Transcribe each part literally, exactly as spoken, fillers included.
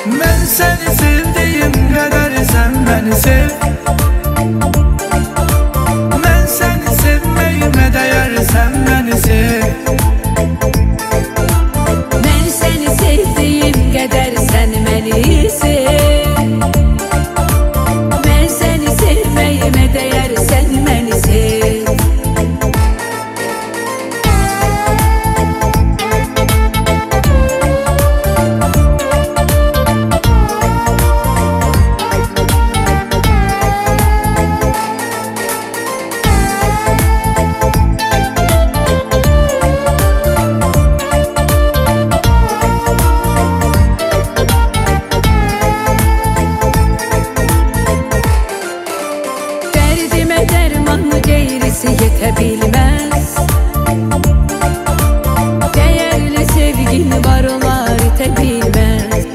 Ben seni sevdiğim kadar sen beni sev. Ben seni sevmeyime değer sen beni sev. Ben seni sevdiğim kadar sen beni sev. Ben seni sevmeyime değer sen beni sev. Dermanı geyrisi yetebilmez. Değerli sevgin var olar itebilmez.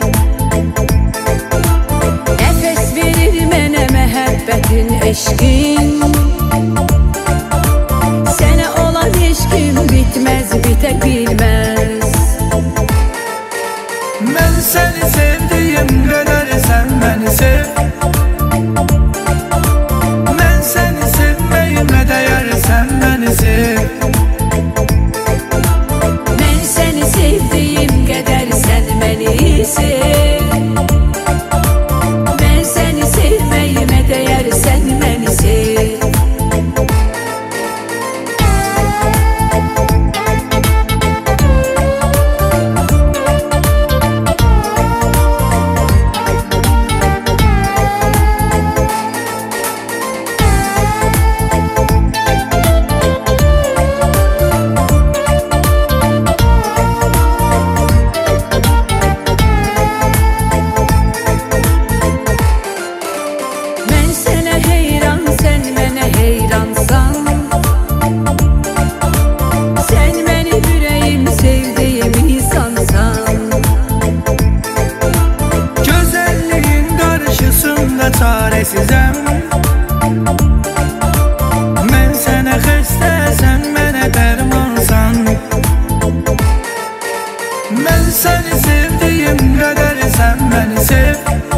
Nefes verir mene məhəbbətin eşkin. Sənə olan eşkim bitmez bitebilmez. Ben seni sevdiğim kadar sen beni sev. Ben seni sevmeyime değer sen beni sev. Ben seni sevdiğim kadar sen beni sev. Ben seni sevmeyime değer sen beni sev. Ben sana heyran, sen bana heyransan. Sen beni yüreğim sevdiğim insansan. Güzelliğin karşısında çaresizim. Ben sana xəstə, sen bana dermansan. Ben seni sevdiğim kadar sen beni sev.